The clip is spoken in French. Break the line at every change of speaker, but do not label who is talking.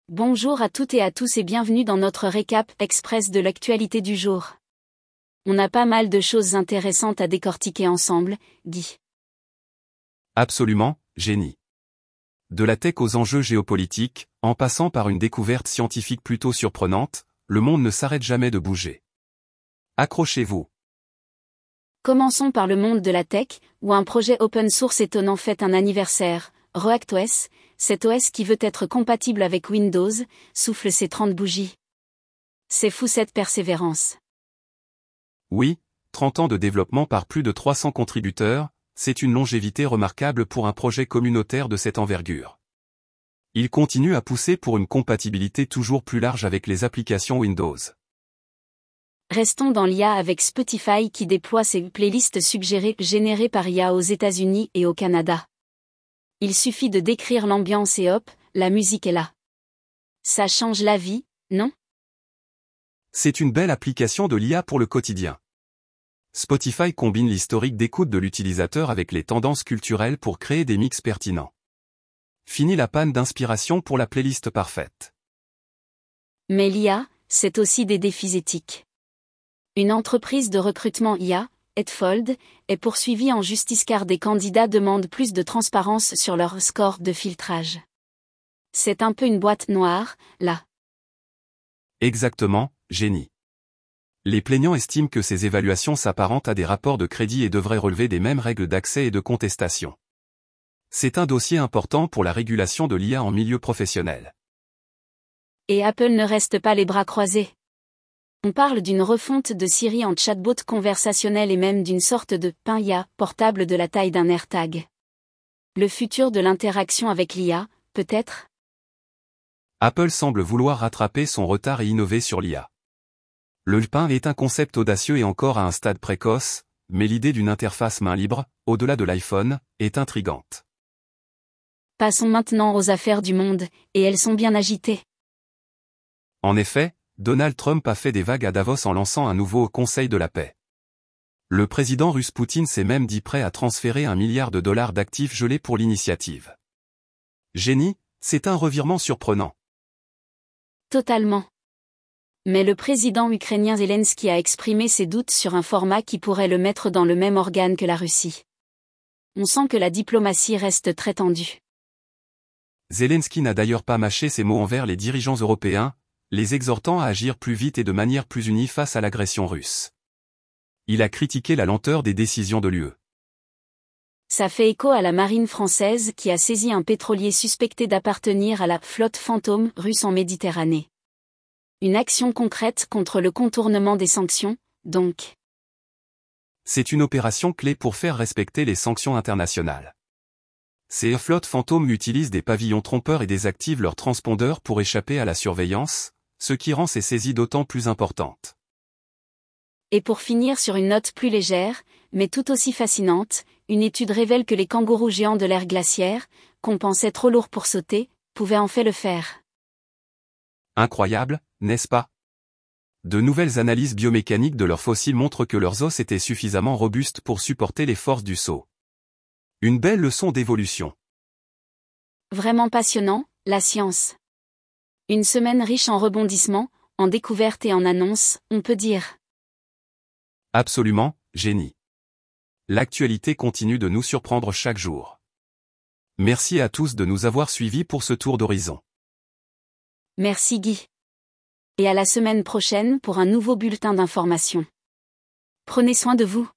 Bonjour à toutes et à tous et bienvenue dans notre récap express de l'actualité du jour. On a pas mal de choses intéressantes à décortiquer ensemble, Guy.
Absolument, génie. De la tech aux enjeux géopolitiques, en passant par une découverte scientifique plutôt surprenante, le monde ne s'arrête jamais de bouger. Accrochez-vous.
Commençons par le monde de la tech, où un projet open source étonnant fête un anniversaire. ReactOS, cet OS qui veut être compatible avec Windows, souffle ses 30 bougies. C'est fou cette persévérance.
Oui, 30 ans de développement par plus de 300 contributeurs, c'est une longévité remarquable pour un projet communautaire de cette envergure. Il continue à pousser pour une compatibilité toujours plus large avec les applications Windows.
Restons dans l'IA avec Spotify qui déploie ses playlists suggérées générées par IA aux États-Unis et au Canada. Il suffit de décrire l'ambiance et hop, la musique est là. Ça change la vie, non ?
C'est une belle application de l'IA pour le quotidien. Spotify combine l'historique d'écoute de l'utilisateur avec les tendances culturelles pour créer des mix pertinents. Fini la panne d'inspiration pour la playlist parfaite.
Mais l'IA, c'est aussi des défis éthiques. Une entreprise de recrutement IA, Edfold, est poursuivie en justice car des candidats demandent plus de transparence sur leur score de filtrage. C'est un peu une boîte noire, là.
Exactement, génie. Les plaignants estiment que ces évaluations s'apparentent à des rapports de crédit et devraient relever des mêmes règles d'accès et de contestation. C'est un dossier important pour la régulation de l'IA en milieu professionnel.
Et Apple ne reste pas les bras croisés. On parle d'une refonte de Siri en chatbot conversationnel et même d'une sorte de pain IA portable de la taille d'un AirTag. Le futur de l'interaction avec l'IA, peut-être ?
Apple semble vouloir rattraper son retard et innover sur l'IA. Le pain est un concept audacieux et encore à un stade précoce, mais l'idée d'une interface main libre, au-delà de l'iPhone, est intrigante.
Passons maintenant aux affaires du monde, et elles sont bien agitées.
En effet, Donald Trump a fait des vagues à Davos en lançant un nouveau Conseil de la paix. Le président russe Poutine s'est même dit prêt à transférer $1 milliard d'actifs gelés pour l'initiative. Génie, c'est un revirement surprenant.
Totalement. Mais le président ukrainien Zelensky a exprimé ses doutes sur un format qui pourrait le mettre dans le même organe que la Russie. On sent que la diplomatie reste très tendue.
Zelensky n'a d'ailleurs pas mâché ses mots envers les dirigeants européens, les exhortant à agir plus vite et de manière plus unie face à l'agression russe. Il a critiqué la lenteur des décisions de l'UE.
Ça fait écho à la marine française qui a saisi un pétrolier suspecté d'appartenir à la flotte fantôme russe en Méditerranée. Une action concrète contre le contournement des sanctions, donc.
C'est une opération clé pour faire respecter les sanctions internationales. Ces flottes fantômes utilisent des pavillons trompeurs et désactivent leurs transpondeurs pour échapper à la surveillance, ce qui rend ces saisies d'autant plus importantes.
Et pour finir sur une note plus légère, mais tout aussi fascinante, une étude révèle que les kangourous géants de l'ère glaciaire, qu'on pensait trop lourds pour sauter, pouvaient en fait le faire.
Incroyable, n'est-ce pas ? De nouvelles analyses biomécaniques de leurs fossiles montrent que leurs os étaient suffisamment robustes pour supporter les forces du saut. Une belle leçon d'évolution.
Vraiment passionnant, la science. Une semaine riche en rebondissements, en découvertes et en annonces, on peut dire.
Absolument, génie. L'actualité continue de nous surprendre chaque jour. Merci à tous de nous avoir suivis pour ce tour d'horizon.
Merci Guy. Et à la semaine prochaine pour un nouveau bulletin d'information. Prenez soin de vous.